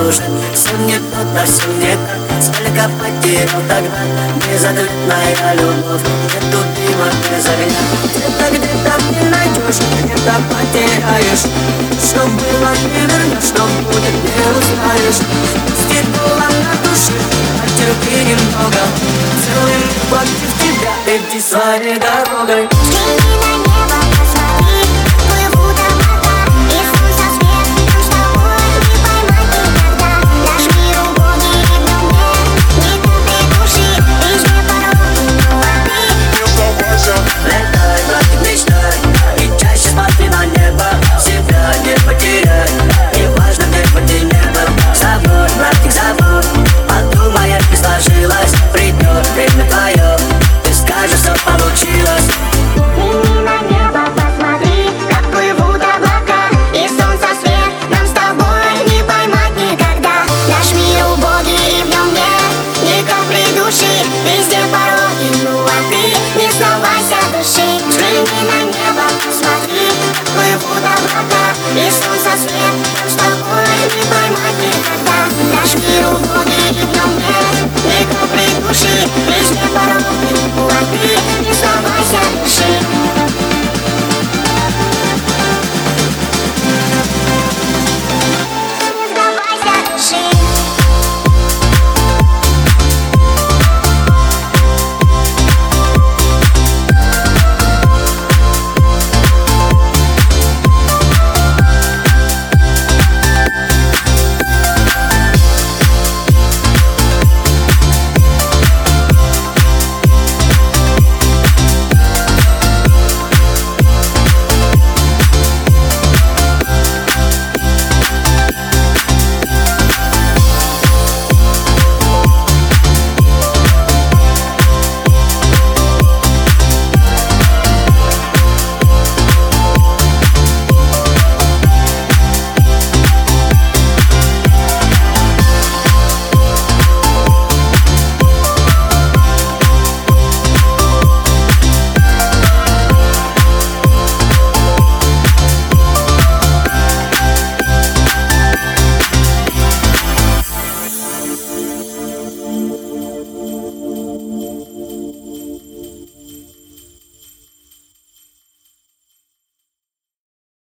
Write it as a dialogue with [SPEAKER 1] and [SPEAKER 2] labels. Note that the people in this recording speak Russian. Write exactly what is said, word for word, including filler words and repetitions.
[SPEAKER 1] уже все не то, да все не так. Сколько потерял тогда, безответная любовь. Нету дыма без огня. Где-то, где-то не найдешь, где-то потеряешь. Что было, не вернешь, что будет, не узнаешь. Стекла на душе, потерпи немного. Целый мир против тебя, иди своей дорогой.